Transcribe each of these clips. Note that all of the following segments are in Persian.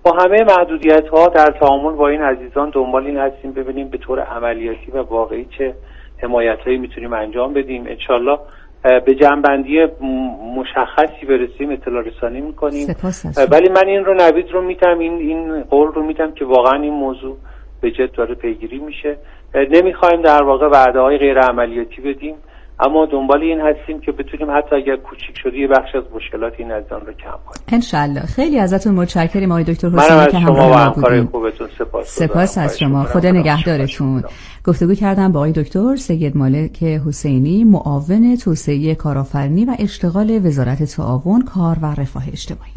با همه محدودیت‌ها در تعامل با این عزیزان دنبال این هستیم ببینیم به طور عملیاتی و واقعی چه حمایت‌هایی میتونیم انجام بدیم. انشالله به جنبندی مشخصی برسیم اطلاع رسانی میکنیم. ولی من این رو نوید رو میدم، این قول رو میدم که واقعا این موضوع به جد داره پیگیری میشه. نمیخوایم در واقع وعده‌های غیر عملیاتی بدیم، اما دنبال این هستیم که بتونیم حتی اگر کوچیک شده یه بخش از مشکلات این عزیزان رو کم کنیم. انشالله. خیلی ازتون متشکرم آقای دکتر حسینی که همراه ما بودین. سپاس از شما. خدا نگهدارتون. گفتگو کردم با آقای دکتر سید مالک حسینی، معاون توسعه کارآفرینی و اشتغال وزارت تعاون، کار و رفاه اجتماعی.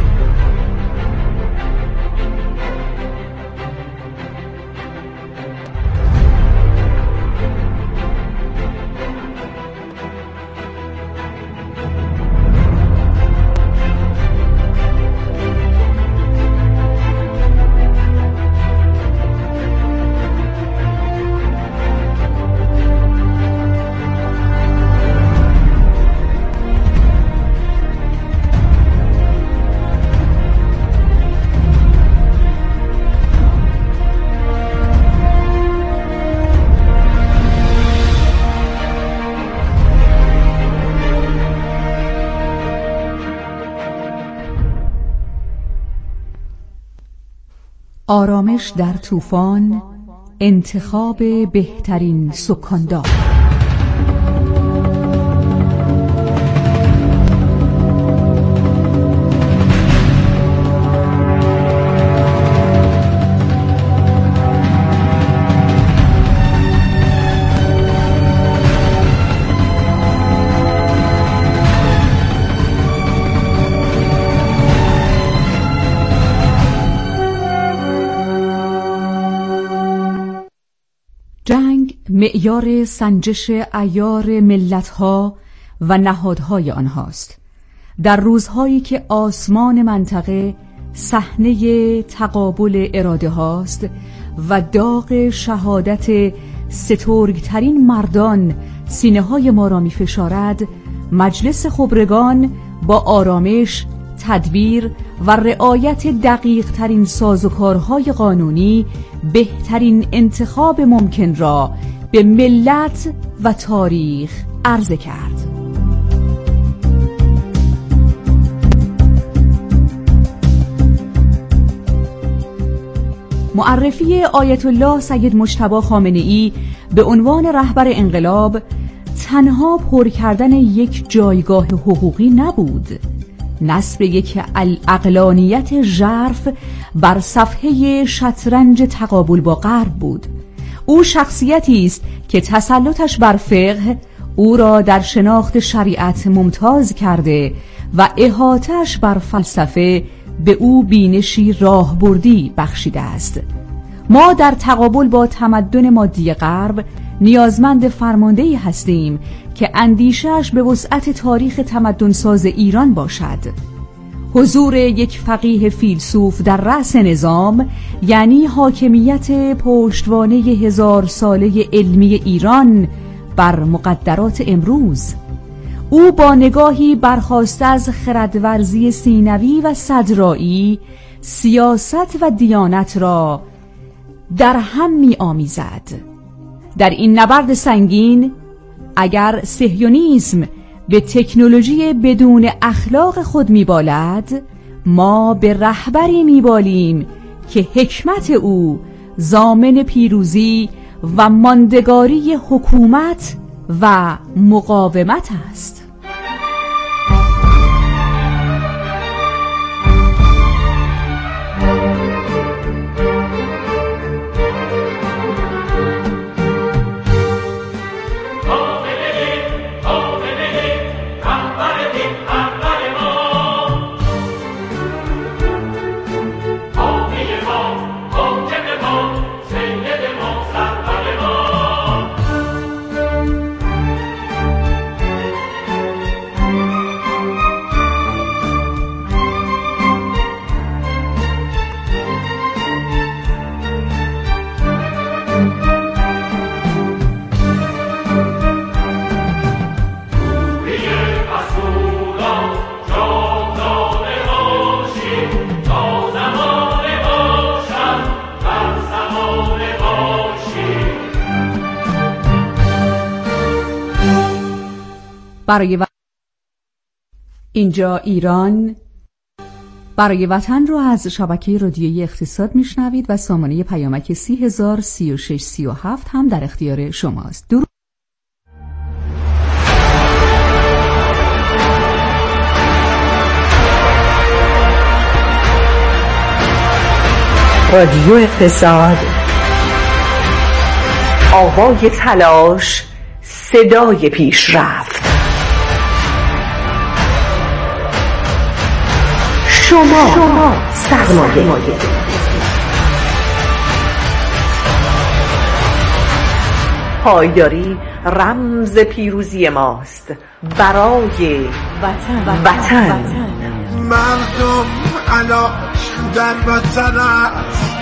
آرامش در طوفان، انتخاب بهترین سکاندار. جنگ معیار سنجش اعیار ملت‌ها و نهادهای آنهاست. در روزهایی که آسمان منطقه صحنه تقابل اراده هاست و داغ شهادت سترگترین مردان سینه‌های ما را می‌فشارد، مجلس خبرگان با آرامش، تدبیر و رعایت دقیق ترین سازوکارهای قانونی بهترین انتخاب ممکن را به ملت و تاریخ عرضه کرد. معرفی آیت الله سید مجتبی خامنه‌ای به عنوان رهبر انقلاب تنها پر کردن یک جایگاه حقوقی نبود، نصب یک عقلانیت ژرف بر صفحه شطرنج تقابل با غرب بود. او شخصیتی است که تسلطش بر فقه او را در شناخت شریعت ممتاز کرده و احاطه‌اش بر فلسفه به او بینشی راهبردی بخشیده است. ما در تقابل با تمدن مادی غرب نیازمند فرماندهی هستیم که اندیشه‌اش به وسعت تاریخ تمدن‌ساز ایران باشد. حضور یک فقیه فیلسوف در رأس نظام یعنی حاکمیت پشتوانه 1000 ساله علمی ایران بر مقدرات امروز. او با نگاهی برخاسته از خردورزی سینوی و صدرایی سیاست و دیانت را در هم می آمیزد. در این نبرد سنگین اگر صهیونیسم به تکنولوژی بدون اخلاق خود میبالد، ما به رهبری میبالیم که حکمت او ضامن پیروزی و ماندگاری حکومت و مقاومت است. اینجا ایران. برای وطن رو از شبکه رادیویی اقتصاد میشنوید و سامانه پیامک 30,03637 هم در اختیار شماست. رادیو اقتصاد، آوای تلاش، صدای پیشرفت. شما سرمایه، پایداری رمز پیروزی ماست. برای وطن. مردم علاش در وطن است.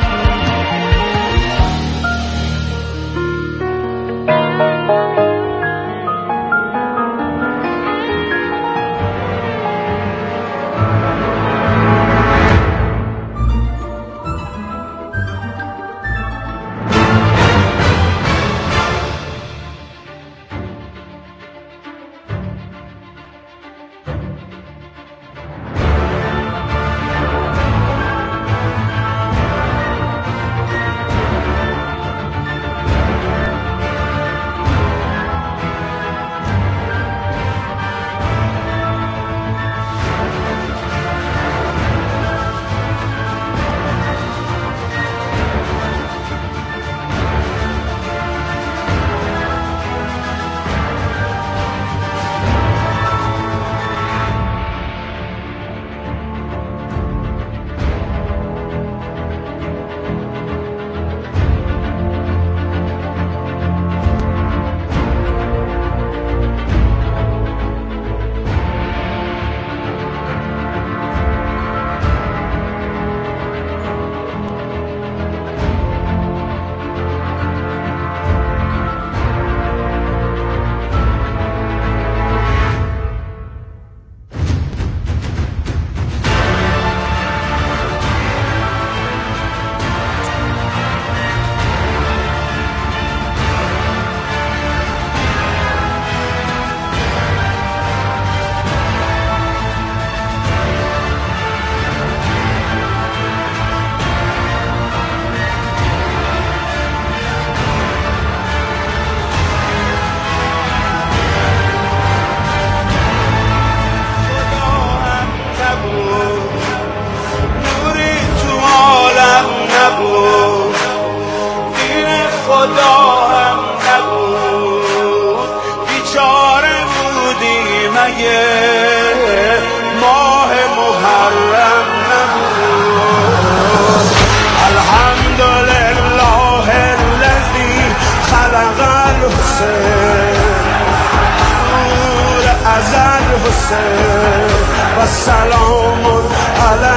و سلام علی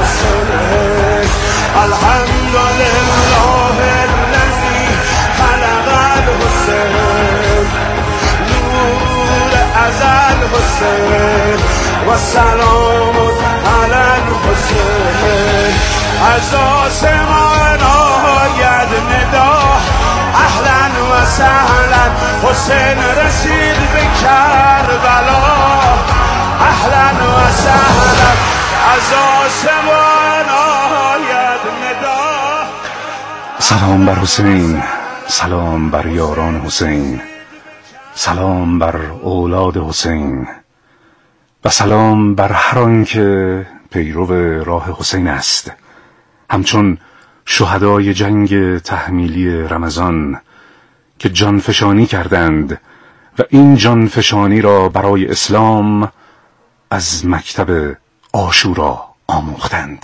الحسین. الحمدلله الذی خلق الحسین نور ازل حسین و سلام علی الحسین. از آسمان آید ندا اهلا و سهلا حسین رسید به کربلا. اهلا و سهلا از آسمان آید ندا. سلام بر حسین، سلام بر یاران حسین، سلام بر اولاد حسین و سلام بر هر آن که پیرو راه حسین است. همچون شهدای جنگ تحمیلی رمضان که جانفشانی کردند و این جانفشانی را برای اسلام از مکتب عاشورا آموختند.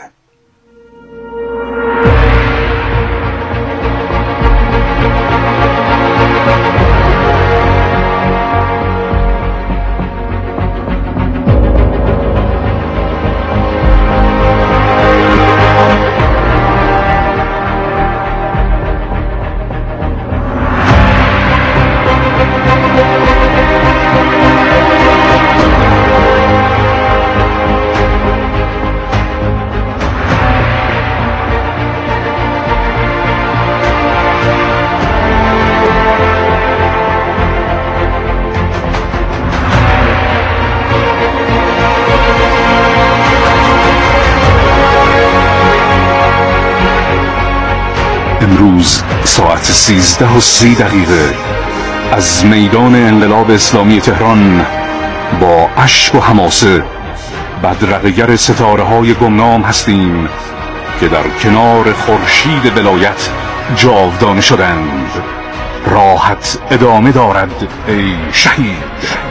امروز ساعت 13:30 از میدان انقلاب اسلامی تهران با اشک و حماسه بدرقه‌گر ستاره‌های گمنام هستیم که در کنار خورشید ولایت جاودانه شدند. راحت ادامه دارد ای شهید.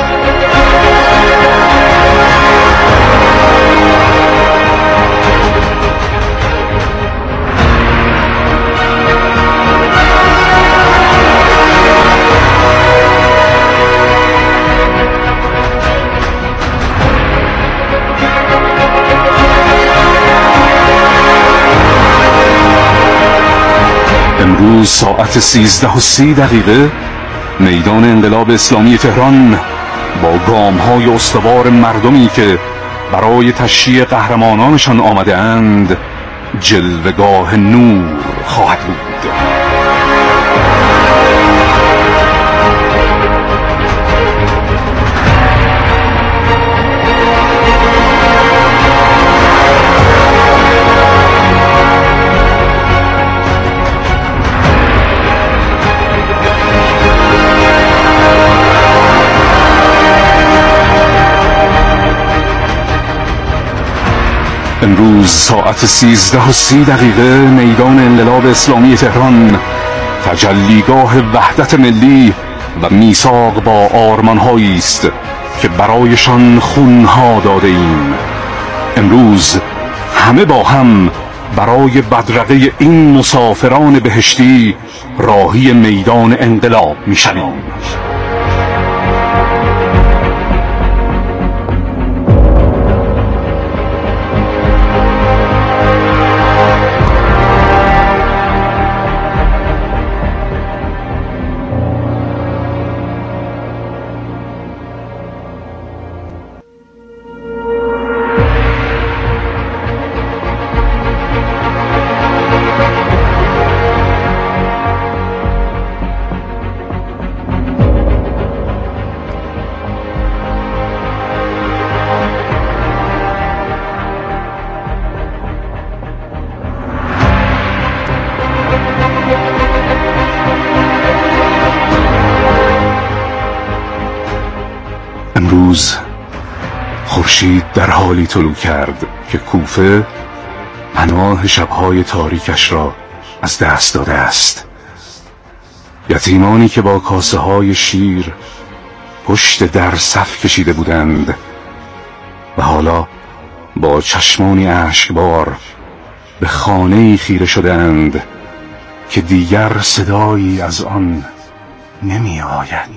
امروز ساعت 13:30 میدان انقلاب اسلامی تهران با گام‌های استوار مردمی که برای تشییع قهرمانانشان آمده اند جلوه‌گاه نور خواهد بود. امروز ساعت 13:30 میدان انقلاب اسلامی تهران تجلیگاه وحدت ملی و میثاق با آرمان‌هایی است که برایشان خونها داده ایم. امروز همه با هم برای بدرقه این مسافران بهشتی راهی میدان انقلاب می‌شویم. امروز خورشید در حالی طلوع کرد که کوفه پناه شبهای تاریکش را از دست داده است. یتیمانی که با کاسه های شیر پشت در صف کشیده بودند و حالا با چشمانی اشکبار به خانه‌ای خیره شدند که دیگر صدایی از آن نمی آید.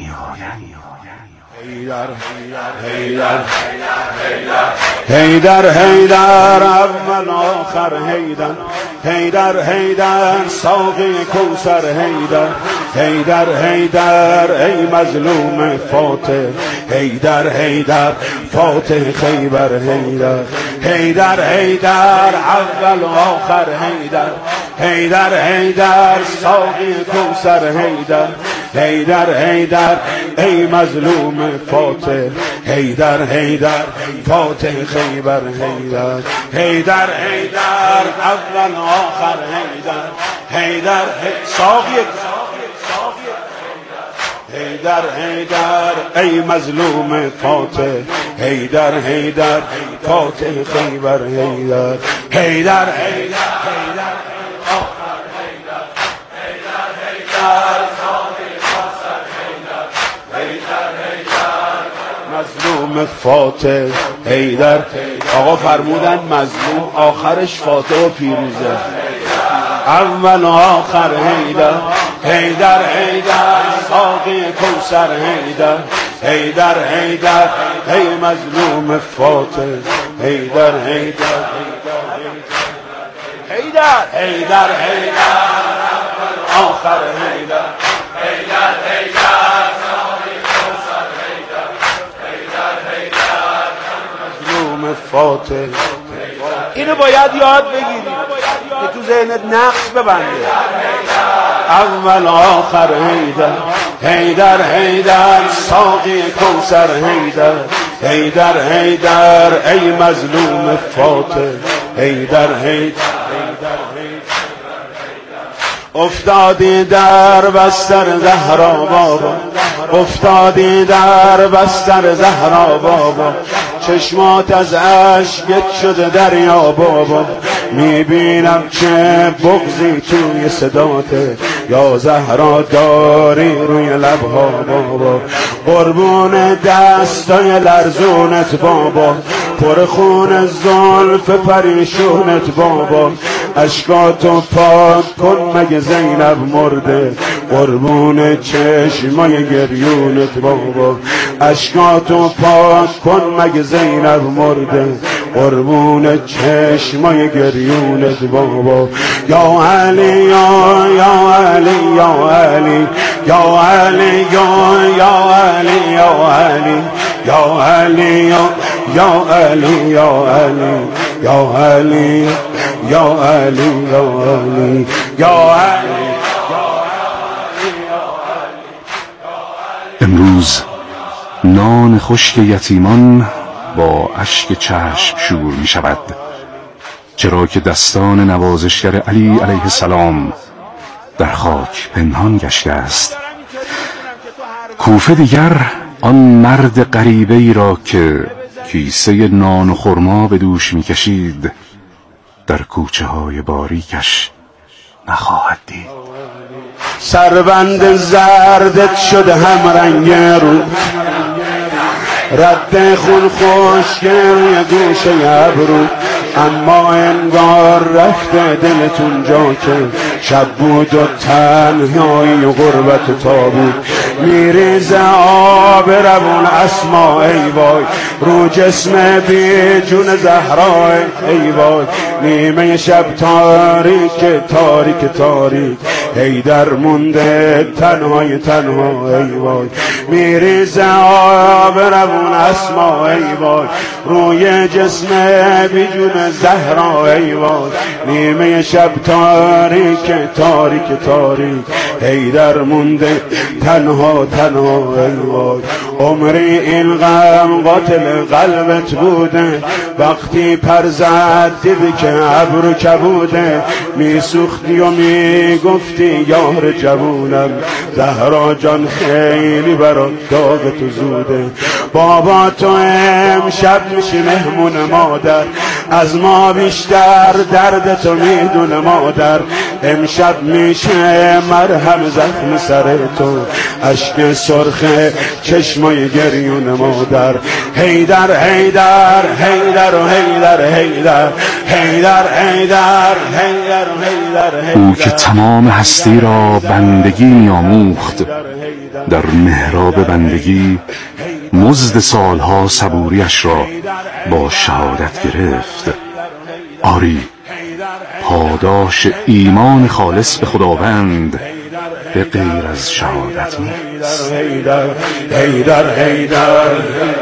هیدر هیدر اول آخر هیدر هیدر هیدر ساقی کوثر هیدر هیدر هیدر ای مظلوم فاتح هیدر هیدر فاتح خیبر هیدر هیدر هیدر اول آخر هیدر هیدر هیدر ساقی کوثر هیدر هیدر هیدر ای مظلوم فاتح هیدر هیدر فاتح خیبر هیدر هیدر هیدر اول آخر هیدر هیدر ساقی هیدر هیدر ای مظلوم فاتح هیدر هیدر فاتح خیبر هیدر هیدر هیدر آخر هیدر هیدر هیدر مظلوم فاتح هیدر. آقا فرمودن مظلوم آخرش فاتح و پیروزه. اول و آخر هیدر هیدر هیدر ساقی کوثر هیدر هیدر هیدر ای مظلوم فاتح هیدر هیدر هیدر هیدر هیدر آخر هیدر هیدر هیدر ساقی کوثر هیدر هیدر هیدر مظلوم فاتح. اینو باید یاد بگیری که تو ذهنت نقش ببنده. اول آخر هیدر هیدر هیدر ساقی کوثر هیدر هیدر هیدر ای مظلوم فاتح هیدر هیدر افتادی در بستر زهرا بابا، افتادی در بستر زهرا بابا، چشمات از اشکت شده دریا بابا، میبینم چه بغضی توی صداته یا زهرا داری روی لبها بابا، قربون دستای لرزونت بابا، پر خون زلف پریشونت بابا، اشکاتو پاک کن مگه زینب مرده، قربون چشمای گریونت بابا، اشکاتو پاک کن مگه زینب مرده، قربون چشمای گریونت بابا، یا علی یا علی یا علی یا علی یا علی یا علی یا علی یا علی یا علی یا علی یا علی یا علی. امروز نان خشک یتیمان با اشک چشم شور می شود، چرا که دستان نوازشگر علی علیه السلام در خاک پنهان گشته است. کوفه دیگر آن مرد غریبه ای را که کیسه نان و خرما به دوش می کشید در کوچه های باریکش نخواهد دید. سربند زردت شده هم رنگ رو، رد خون خشک روی گوشه ابرو، اما انگار رفته دلتون جا که شب بود و تنهایی و غربت تابود، میریزه آب روان اسما ای وای، رو جسم بی جون زهرا ای وای، نیمه شب تاریک تاریک تاریک، حیدر مونده تنهای تنها ای وای، میریزه آب روان اسما ای وای، روی جسم بی جون زهرا ای وای، نیمه شب تاریک تاریک تاریک، حیدر مونده تنها تنها ای وای، عمری این غم قاتل قلبت بوده، وقتی پر زد دیدی که ابرو کبوده، میسوختی و میگفتی یار جوونم، زهرا جان خیلی برات داغ تو زوده، بابا تو امشب میشی مهمون مادر، از ما بیشتر درد تو میدونه مادر، امشب میشه مرهم زخم سر تو، اشک سرخ چشمای گریون مادر، حیدر حیدر حیدر و حیدر حیدر حیدر حیدر حیدر حیدر. او که تمام هستی را بندگی می‌آموخت، در محراب بندگی مزد سالها صبوریش را با شهادت گرفت. آری، پاداش ایمان خالص به خداوند به غیر از شهادت نیست. حیدر حیدر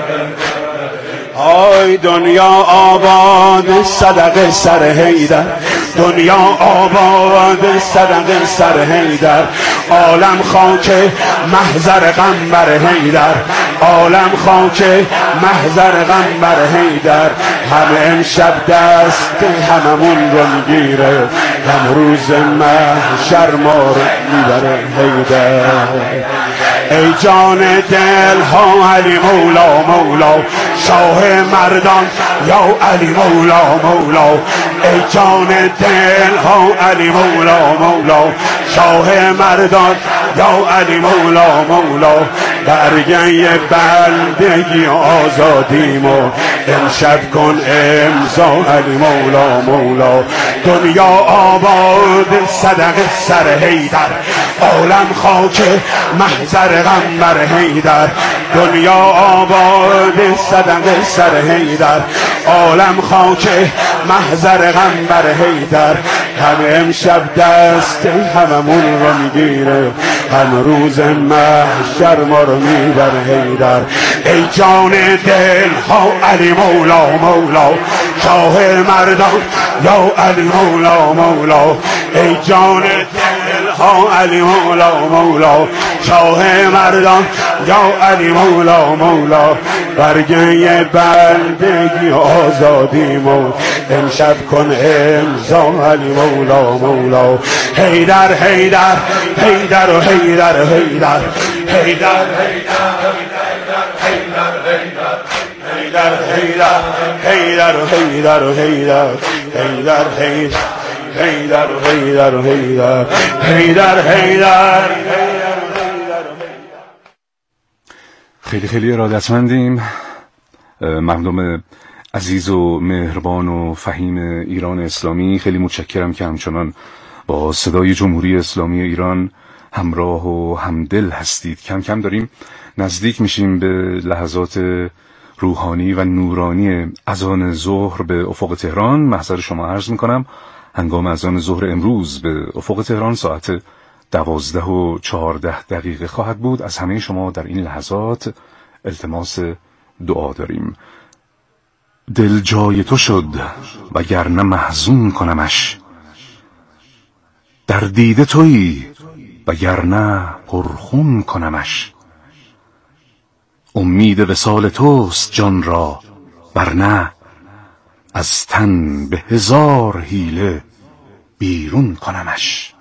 آی دنیا آباد صدقه سر حیدر، دنیا آباد صدقه سر حیدر، عالم خاک محضر غم بر حیدر، عالم خاک محضر غم بر حیدر، همه امشب دست هممون رو میگیره، هم روز محشر ما رو میبره حیدر. ای جان دل ها علی مولا مولا، شاه مردان یا علی مولا مولا، ای جان دل ها علی مولا مولا، شاه مردان یا علی مولا مولا، برگه بندگی آزادیمو امشب کن امضا علی مولا مولا، دنیا آباد صدقه سر حیدر، عالم خاک محضر غم بر حیدر، دنیا آباد صدقه سر حیدر، عالم خاک محضر غم بر حیدر، همه امشب دست هممون رو میگیره، هم روز محشر ما رو میبر حیدر. ای جان دل ها علی مولا مولا، شاه مردان یا علی مولا مولا، ای جان دل ها علی مولا مولا شاه مردان یا علی مولا مولا برگه بندگی آزادی مو امشب کن امضا علی مولا مولا حیدر حیدر حیدر و حیدر حیدر حیدر حیدر حیدر حیدر حیدر حیدر حیدر حیدر حیدر حیدر حیدر. خیلی خیلی ارادتمندیم مردم عزیز و مهربان و فهیم ایران اسلامی. خیلی متشکرم که همچنان با صدای جمهوری اسلامی ایران همراه و همدل هستید. کم کم داریم نزدیک میشیم به لحظات روحانی و نورانی اذان ظهر به افق تهران. محضر شما عرض میکنم هنگام اذان ظهر امروز به افق تهران ساعت 12:14 خواهد بود. از همه شما در این لحظات التماس دعا داریم. دل جای تو شد وگرنه محزون کنمش، در دیده تویی وگرنه پرخون کنمش، امید وصال توست جان را ورنه از تن به 1000 حیله بیرون کنمش.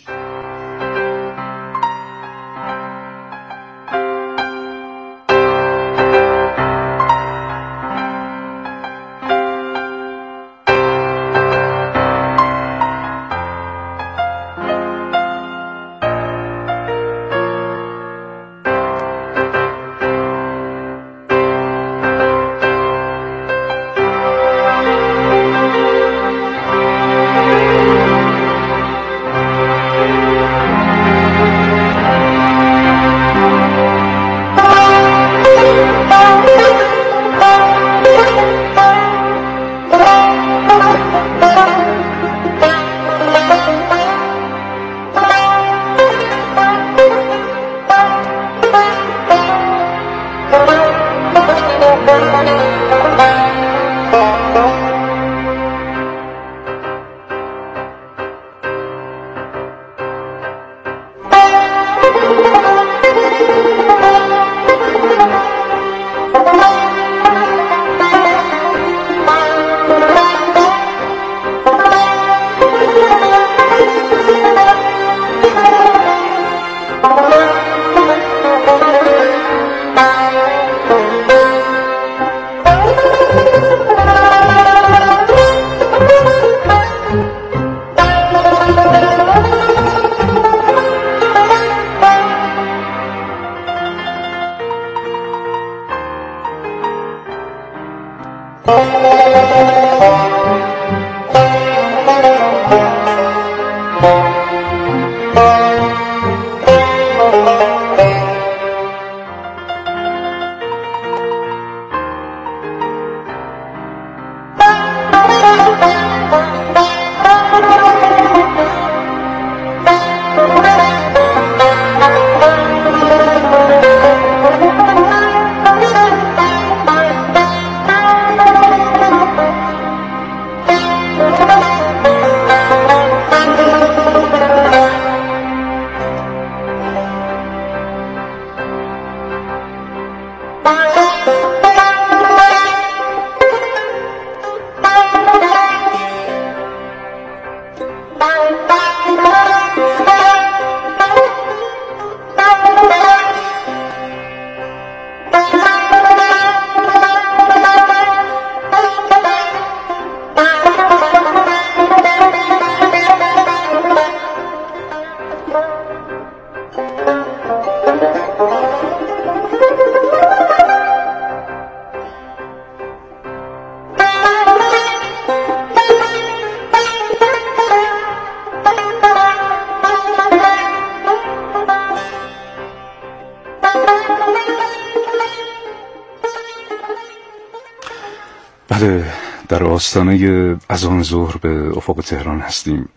بله، در آستانه اذان ظهر به افق تهران هستیم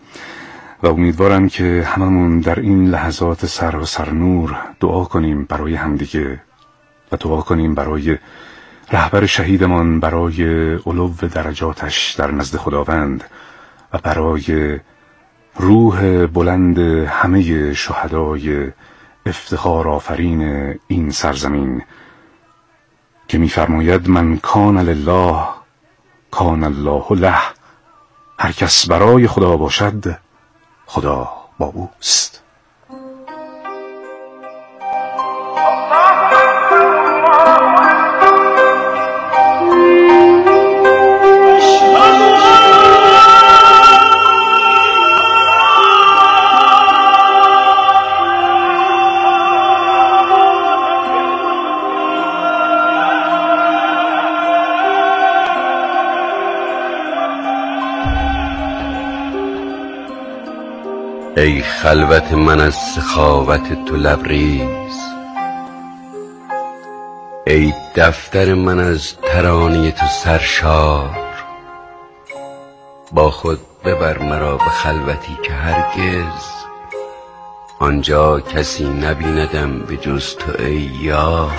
و امیدوارم که هممون در این لحظات سر و سرنور دعا کنیم برای همدیگه و دعا کنیم برای رهبر شهیدمان، برای علو درجاتش در نزد خداوند و برای روح بلند همه شهدای افتخار آفرین این سرزمین که می‌فرماید من کان لله کان الله له، هر کس برای خدا باشد خدا با اوست. ای خلوت من از سخاوت تو لبریز، ای دفتر من از ترانه تو سرشار، با خود ببر مرا به خلوتی که هرگز آنجا کسی نبیندم به جز تو ای یار.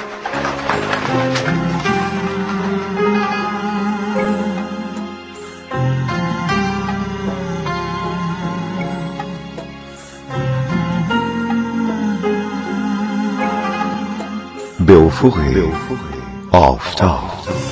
به افق آفتاب.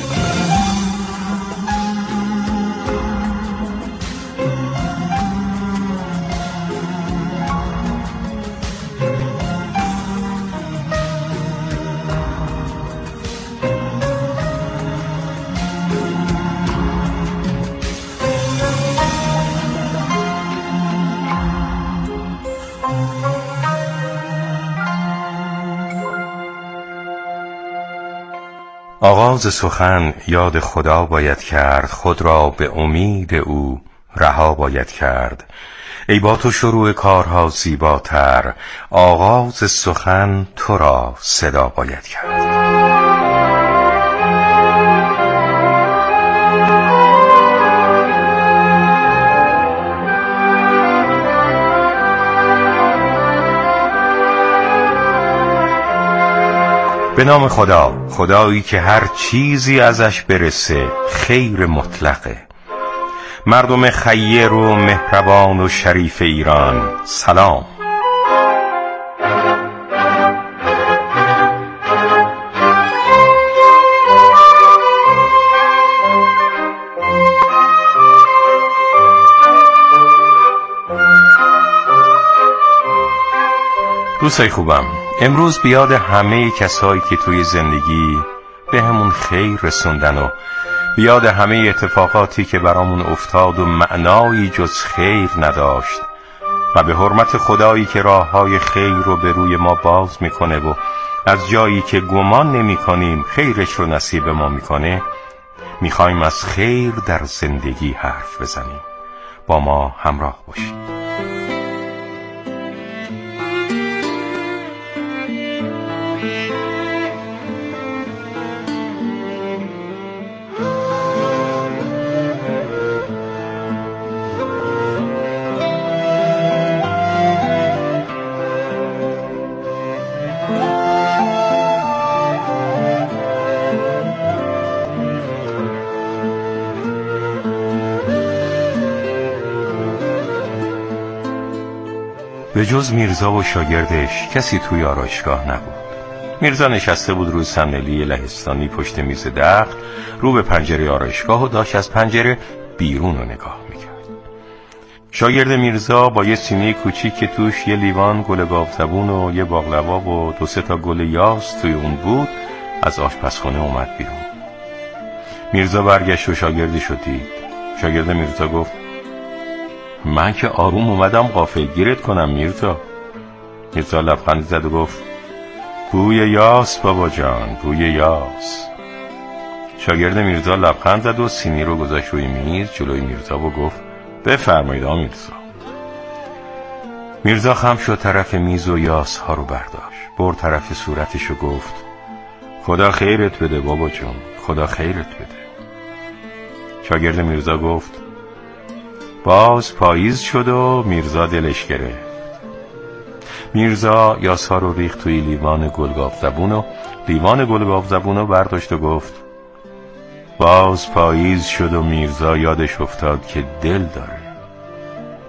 آغاز سخن یاد خدا باید کرد، خود را به امید او رها باید کرد. ای با تو شروع کارها زیباتر، آغاز سخن تو را صدا باید کرد. به نام خدا، خدایی که هر چیزی ازش برسه خیر مطلقه. مردم خیر و مهربان و شریف ایران سلام. دوستای خوبم، امروز بیاد همه کسایی که توی زندگی به همون خیر رسوندن و بیاد همه اتفاقاتی که برامون افتاد و معنایی جز خیر نداشت و به حرمت خدایی که راههای خیر رو به روی ما باز میکنه و از جایی که گمان نمی کنیم خیرش رو نصیب ما میکنه، میخوایم از خیر در زندگی حرف بزنیم. با ما همراه باشید. به جز میرزا و شاگردش کسی توی آرایشگاه نبود. میرزا نشسته بود روی صندلی لهستانی پشت میز دخل رو به پنجره آرایشگاه و داشت از پنجره بیرون رو نگاه میکرد. شاگرد میرزا با یه سینه کوچیک که توش یه لیوان گل گاوزبون و یه باقلوا و 2-3 تا گل یاس توی اون بود از آشپزخونه اومد بیرون. میرزا برگشت و شاگردش رو دید. شاگرد میرزا گفت من که آروم اومدم غافلگیرت کنم میرزا. میرزا لبخند زد و گفت بوی یاس بابا جان، بوی یاس. شاگرد میرزا لبخند زد و سینی رو گذاشت روی میز جلوی میرزا و گفت بفرمایید میرزا. میرزا خم شد طرف میز و یاس ها رو برداشت، برد طرف صورتش و گفت خدا خیرت بده بابا جان، خدا خیرت بده. شاگرد میرزا گفت باز پاییز شد و میرزا دلش گرفت. میرزا یاسا رو ریخت توی لیوان گلگاف زبون و لیوان گلگاف زبون رو برداشت و گفت باز پاییز شد و میرزا یادش افتاد که دل داره.